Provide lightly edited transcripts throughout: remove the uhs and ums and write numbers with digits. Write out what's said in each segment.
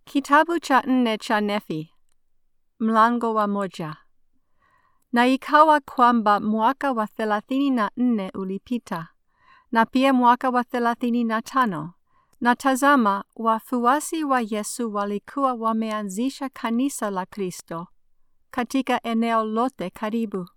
Kitabu cha 4 cha Nefi, mlango wa 1. Na ikawa kwamba mwaka wa 34 ulipita, na pia mwaka wa 35, na tazama, wafuasi wa Yesu walikuwa wameanzisha kanisa la Kristo katika eneo lote karibu.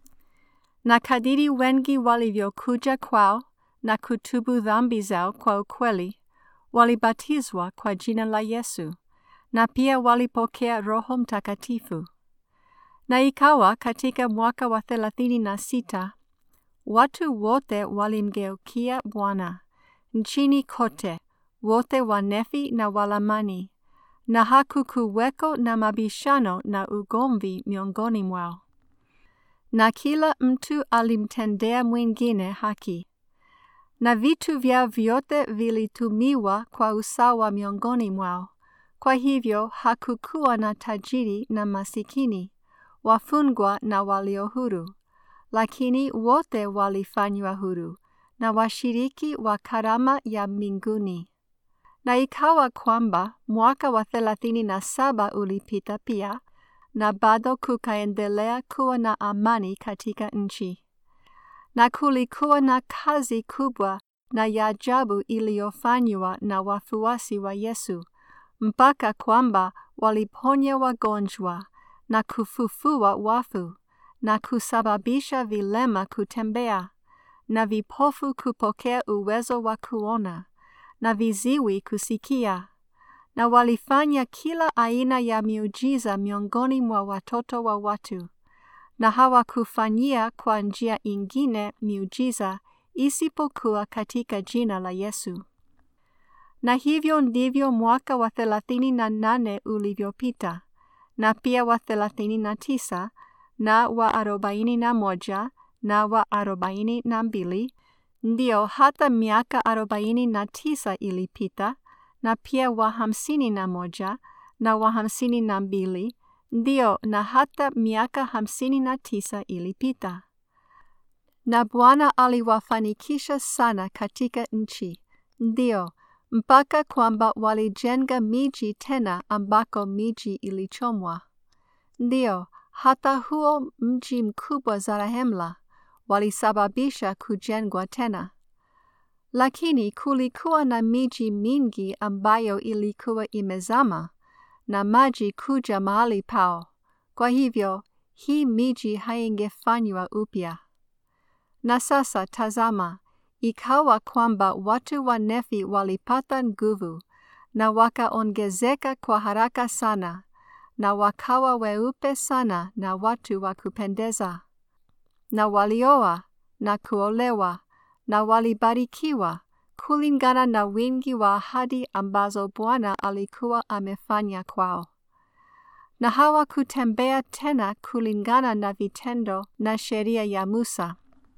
Na kadiri wengi walivyokuja kwao na kutubu dhambi zao kwa ukweli, walibatizwa kwa jina la Yesu, na pia walipokea Roho Mtakatifu. Na ikawa katika mwaka wa 36, watu wote walimgeukia Bwana, nchini kote, wote wa Nefi na Walamani, na hakukuweko na mabishano na ugomvi miongoni mwao. Na kila mtu alimtendea mwingine haki, na vitu vyao vyote vilitumiwa kwa usawa miongoni mwao. Kwa hivyo hakukuwa na tajiri na masikini, wafungwa na walio huru, lakini wote walifanywa huru, na washiriki wa karama ya mbinguni. Na ikawa kwamba mwaka wa 37 ulipita pia, na bado kukaendelea kuwa na amani katika nchi. Na kulikuwa na kazi kubwa na ya ajabu iliyofanywa na wafuasi wa Yesu, mpaka kwamba waliponya wagonjwa na kufufua wafu na kusababisha vilema kutembea na vipofu kupokea uwezo wa kuona na viziwi kusikia. Na walifanya kila aina ya miujiza miongoni mwa watoto wa watu, na hawakufanyia kwa njia ingine miujiza isipokuwa katika jina la Yesu. Na hivyo ndivyo mwaka wa 38 ulivyopita, na pia wa 39, na wa 41, na wa 42, ndio hata miaka 49 ilipita, na pia wa 51, na wa 52, ndio na hata miaka 59 ilipita. Na Bwana aliwafanikisha sana katika nchi, ndio mpaka kwamba walijenga miji tena ambako miji ilichomwa. Ndio hata huo mji mkubwa Zarahemla walisababisha kujengwa tena. Lakini kulikuwa na miji mingi ambayo ilikuwa imezama na maji kuja mahali pao. Kwa hivyo hii miji haingefanywa upya. Na sasa tazama, ikawa kwamba watu wa Nefi walipata nguvu na wakaongezeka kwa haraka sana, na wakawa weupe sana na watu wa kupendeza, na walioa na kuolewa, na walibarikiwa kulingana na wingi wa ahadi ambazo Bwana alikuwa amefanya kwao. Na hawakutembea tena kulingana na vitendo na sheria ya Musa,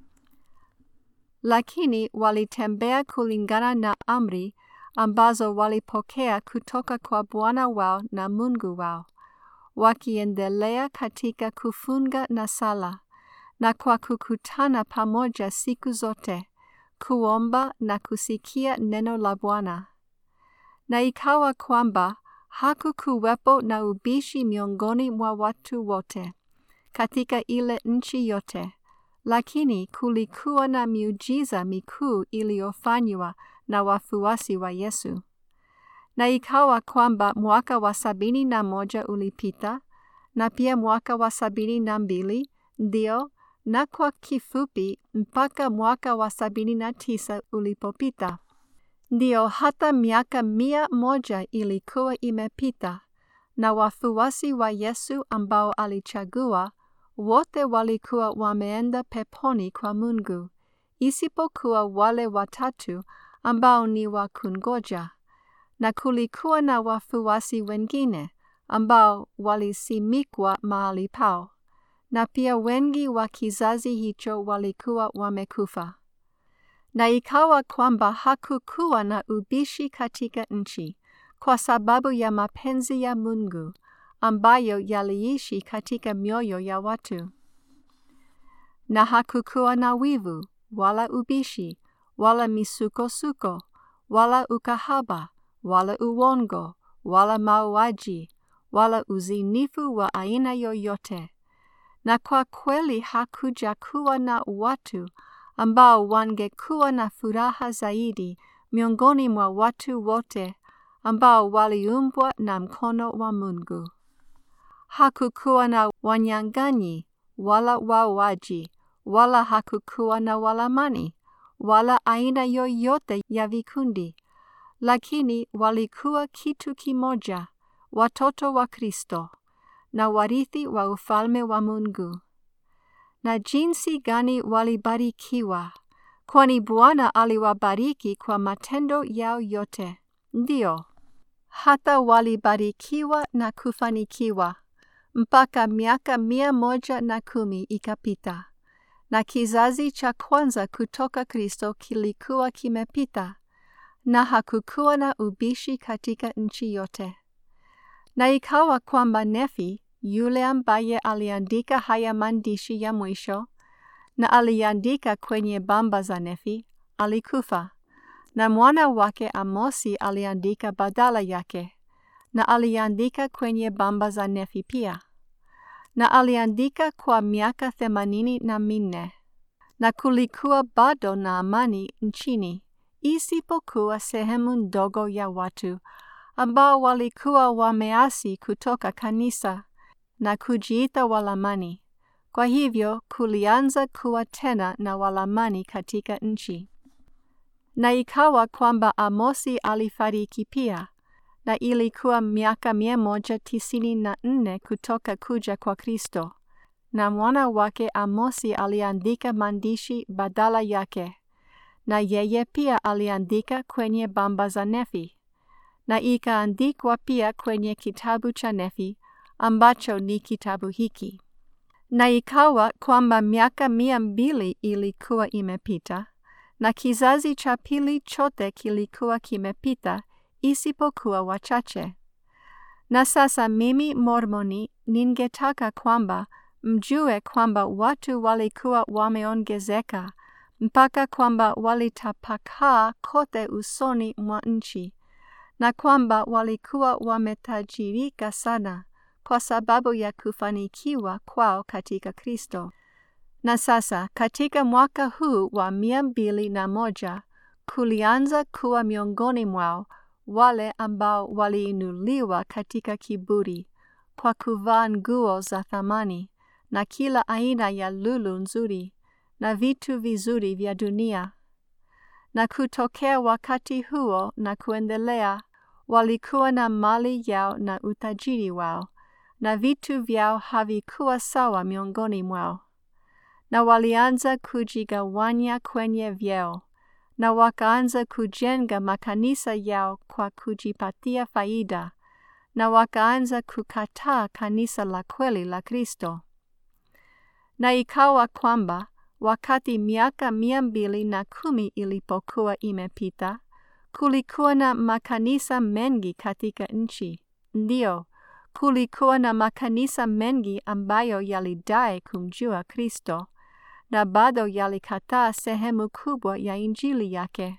lakini walitembea kulingana na amri ambazo walipokea kutoka kwa Bwana wao na Mungu wao, wakiendelea katika kufunga na sala, na kwa kukutana pamoja siku zote, kuomba na kusikia neno la Bwana. Na ikawa kwamba hakukuwepo na ubishi miongoni mwa watu wote katika ile nchi yote, lakini kulikuwa na miujiza mikuu iliyofanywa na wafuasi wa Yesu. Na ikawa kwamba mwaka wa 71 ulipita, na pia mwaka wa 72, ndio, na kwa kifupi mpaka mwaka wa 79 ulipopita. Ndio hata miaka 100 ilikuwa imepita, na wafuasi wa Yesu ambao alichagua wote walikuwa wameenda peponi kwa Mungu, isipokuwa wale watatu ambao ni wa kungoja. Na kulikuwa na wafuasi wengine ambao walisimikwa mahali pao, na pia wengi wa kizazi hicho walikuwa wamekufa. Na ikawa kwamba hakukuwa na ubishi katika nchi, kwa sababu ya mapenzi ya Mungu ambayo yaliishi katika mioyo ya watu. Na hakukuwa na wivu, wala ubishi, wala misukosuko, wala ukahaba, wala uongo, wala mauaji, wala uzinifu wa aina yoyote. Na kwa kweli hakuja kuwa na watu ambao wangekuwa na furaha zaidi miongoni mwa watu wote ambao waliumbwa na mkono wa Mungu. Hakukuwa na wanyang'anyi, wala wauaji, wala hakukuwa na walamani, wala aina yoyote ya vikundi, lakini walikuwa kitu kimoja, watoto wa Kristo, na warithi wa ufalme wa Mungu. Na jinsi gani walibarikiwa, kwani Bwana aliwabariki kwa matendo yao yote. Ndio, hata walibarikiwa na kufanikiwa, mpaka miaka 110 ikapita, na kizazi cha kwanza kutoka Kristo kilikuwa kimepita, na hakukuwa na ubishi katika nchi yote. Na ikawa kwamba Nefi, yule ambaye aliandika haya maandishi ya mwisho, na aliandika kwenye bamba za Nefi, alikufa, na mwana wake Amosi aliandika badala yake, na aliandika kwenye bamba za Nefi pia. Na aliandika kwa miaka 84, na kulikuwa bado na amani nchini, isipokuwa sehemu ndogo ya watu ambao walikuwa wameasi kutoka kanisa na kujiita walamani. Kwa hivyo kulianza kuwa tena na walamani katika nchi. Na ikawa kwamba Amosi alifariki pia, na ilikuwa miaka 194 kutoka kuja kwa Kristo, na mwana wake Amosi aliandika maandishi badala yake, na yeye pia aliandika kwenye bamba za Nefi, na ikaandikwa pia kwenye kitabu cha Nefi, ambacho ni kitabu hiki. Na ikawa kwamba miaka 200 ilikuwa imepita, na kizazi cha pili chote kilikuwa kimepita, isipokuwa wachache. Na sasa mimi Mormoni ningetaka kwamba mjue kwamba watu walikuwa wameongezeka, mpaka kwamba walitapakaa kote usoni mwa nchi, na kwamba walikuwa wametajirika sana kwa sababu ya kufanikiwa kwao katika Kristo. Na sasa katika mwaka huu wa 201 kulianza kuwa miongoni mwao wale ambao waliinuliwa katika kiburi kwa kuvaa nguo za thamani na kila aina ya lulu nzuri na vitu vizuri vya dunia. Na kutokea wakati huo na kuendelea, walikuwa na mali yao na utajiri wao, na vitu vyao havikuwa sawa miongoni mwao. Na walianza kujigawanya kwenye vyeo, na wakaanza kujenga makanisa yao kwa kujipatia faida, na wakaanza kukataa kanisa la kweli la Kristo. Na ikawa kwamba wakati miaka 210 ilipokuwa imepita, kulikuwa na makanisa mengi katika nchi. Ndio, kulikuwa na makanisa mengi ambayo yalidai kumjua Kristo, na bado yalikataa sehemu kubwa ya injili yake,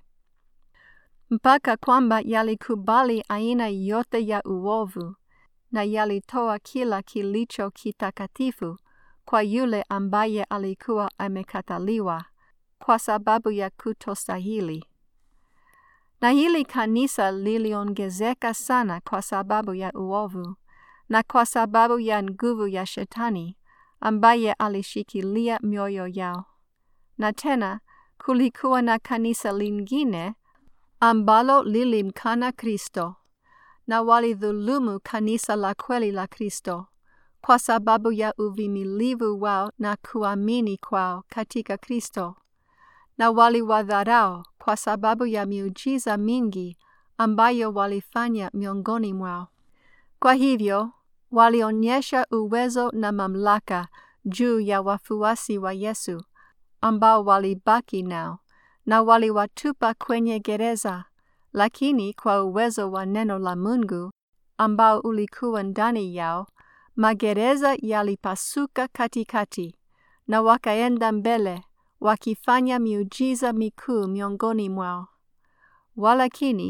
mpaka kwamba yalikubali aina yote ya uovu, na yalitoa kila kilicho kitakatifu kwa yule ambaye alikuwa amekataliwa kwa sababu ya kutostahili. Na hili kanisa liliongezeka sana kwa sababu ya uovu, na kwa sababu ya nguvu ya Shetani ambaye alishikilia mioyo yao. Na tena kulikuwa na kanisa lingine ambalo lilimkana Kristo, na walidhulumu kanisa la kweli la Kristo kwa sababu ya uvumilivu wao na kuamini kwao katika Kristo, na waliwadharau kwa sababu ya miujiza mingi ambayo walifanya miongoni mwao. Kwa hivyo walionyesha uwezo na mamlaka juu ya wafuasi wa Yesu ambao walibaki nao, na waliwatupa kwenye gereza, lakini kwa uwezo wa neno la Mungu ambao ulikuwa ndani yao, magereza yalipasuka katikati, na wakaenda mbele wakifanya miujiza mikuu miongoni mwao. Walakini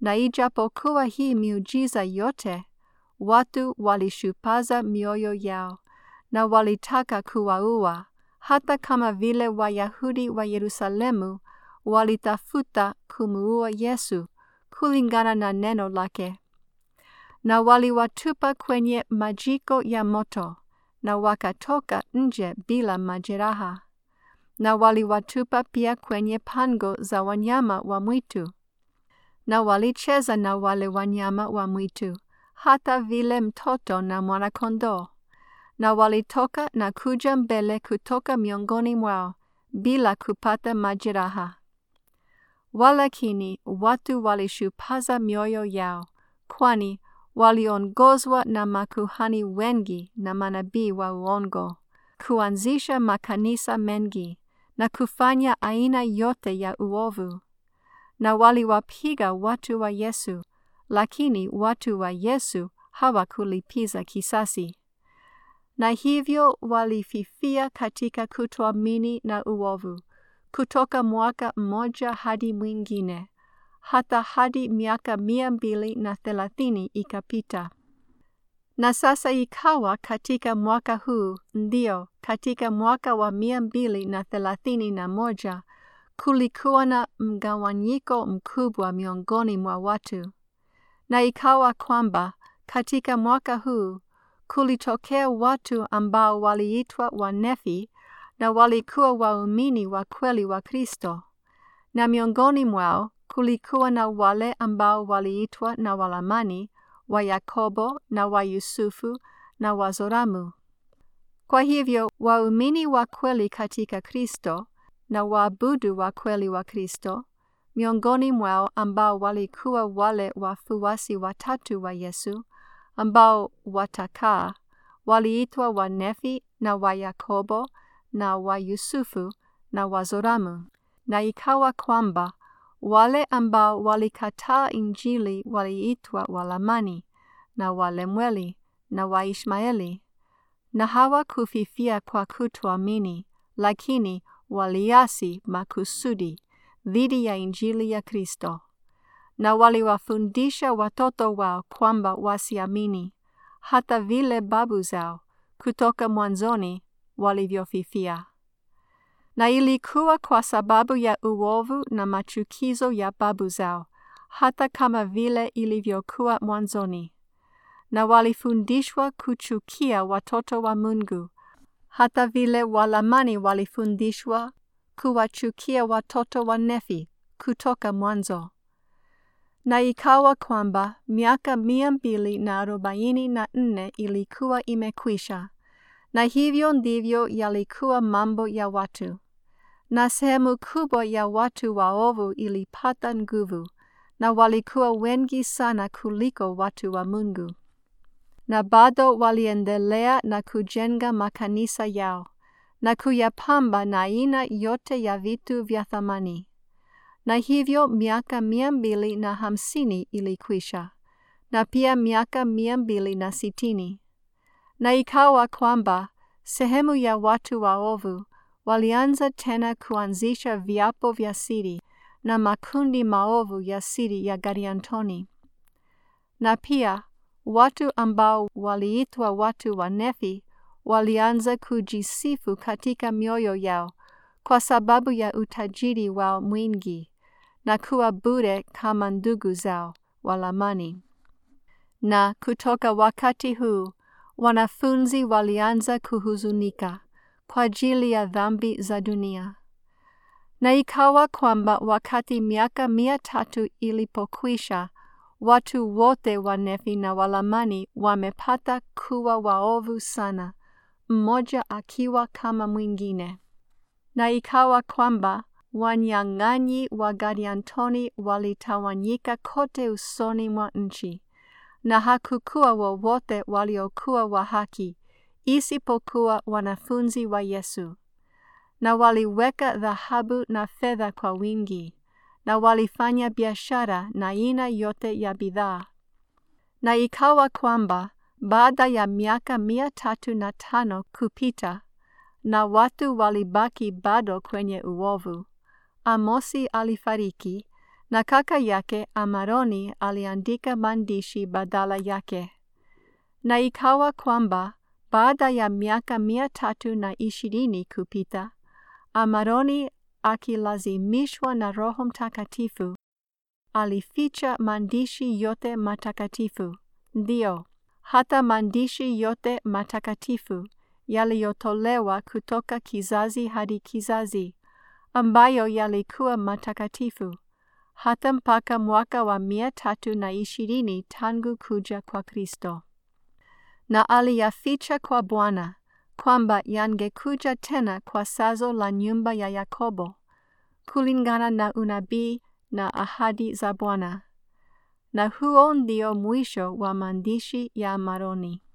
Na ijapokuwa hii miujiza yote, watu walishupaza mioyo yao na walitaka kuwaua, hata kama vile Wayahudi wa Yerusalemu walitafuta kumuua Yesu kulingana na neno lake. Na waliwatupa kwenye majiko ya moto, na wakatoka nje bila majeraha. Na waliwatupa pia kwenye pango za wanyama wa mwitu. Na walicheza na wale wanyama wa mwitu, hata vile mtoto na mwana-kondoo. Na walitoka na kuja mbele kutoka miongoni mwao, bila kupata majeraha. Walakini watu walishupaza mioyo yao, kwani waliongozwa na makuhani wengi na manabii wa uongo, kuanzisha makanisa mengi, na kufanya aina yote ya uovu. Na waliwapiga watu wa Yesu, lakini watu wa Yesu hawakulipiza kisasi. Na hivyo walififia katika kutoamini na uovu, kutoka mwaka mmoja hadi mwingine, hata hadi miaka 230 ikapita. Na sasa ikawa katika mwaka huu, ndio katika mwaka wa 231, kulikuwa na mgawanyiko mkubwa miongoni mwa watu. Na ikawa kwamba katika mwaka huu kulitokea watu ambao waliitwa Wanefi, na walikuwa waumini wa kweli wa Kristo. Na miongoni mwao kulikuwa na wale ambao waliitwa na Walamani, wa Yakobo na wa Yusufu na wa Zoramu. Kwa hivyo waumini wa kweli katika Kristo na waabudu wa kweli wa Kristo, miongoni mwao ambao walikuwa wale wafuasi watatu wa Yesu, ambao watakaa, waliitwa Wanefi na wa Yakobo na wa Yusufu na wa Zoramu. Na ikawa kwamba wale ambao walikataa Injili waliitwa Walamani na Walemueli na Waishmaeli. Na hawakufifia kwa kutoamini, lakini waliasi makusudi dhidi ya Injili ya Kristo. Na waliwafundisha watoto wao kwamba wasiamini, hata vile babu zao kutoka mwanzoni walivyofifia. Na ilikuwa kwa sababu ya uovu na machukizo ya babu zao, hata kama vile ilivyokuwa mwanzoni. Na walifundishwa kuchukia watoto wa Mungu, hata vile Walamani walifundishwa kuwachukia watoto wa Nefi kutoka mwanzo. Na ikawa kwamba miaka 244 ilikuwa imekwisha, na hivyo ndivyo yalikuwa mambo ya watu. Na sehemu kubwa ya watu waovu ilipata nguvu, na walikuwa wengi sana kuliko watu wa Mungu. Na bado waliendelea na kujenga makanisa yao, na kuyapamba na aina yote ya vitu vya thamani. Na hivyo miaka 250 ilikwisha, na pia miaka 260. Na ikawa kwamba sehemu ya watu waovu walianza tena kuanzisha viapo vya siri na makundi maovu ya siri ya Gadiantoni. Na pia watu ambao waliitwa watu wa Nefi walianza kujisifu katika mioyo yao kwa sababu ya utajiri wao mwingi, na kuwa bure kama ndugu zao Walamani. Na kutoka wakati huu wanafunzi walianza kuhuzunika kwa ajili ya dhambi za dunia. Na ikawa kwamba wakati miaka 300 ilipokwisha, watu wote wa Nefi na Walamani wamepata kuwa waovu sana, mmoja akiwa kama mwingine. Na ikawa kwamba wanyang'anyi wa Gadiantoni walitawanyika kote usoni mwa nchi, na hakukuwa wowote waliokuwa wa haki, isipokuwa wanafunzi wa Yesu. Na waliweka dhahabu na fedha kwa wingi, na walifanya biashara na aina yote ya bidhaa. Na ikawa kwamba baada ya miaka 305 kupita, na watu walibaki bado kwenye uovu, Amosi alifariki, na kaka yake Amaroni aliandika maandishi badala yake. Na ikawa kwamba baada ya miaka 320 kupita, Amaroni akilazimishwa na Roho Mtakatifu alificha maandishi yote matakatifu, ndio hata maandishi yote matakatifu yaliyotolewa kutoka kizazi hadi kizazi, ambayo yalikuwa matakatifu hata mpaka mwaka wa 320 tangu kuja kwa Kristo. Na aliyaficha kwa Bwana kwamba yangekuja tena kwa sazo la nyumba ya Yakobo, kulingana na unabii na ahadi za Bwana. Na huo ndio mwisho wa maandishi ya Amaroni.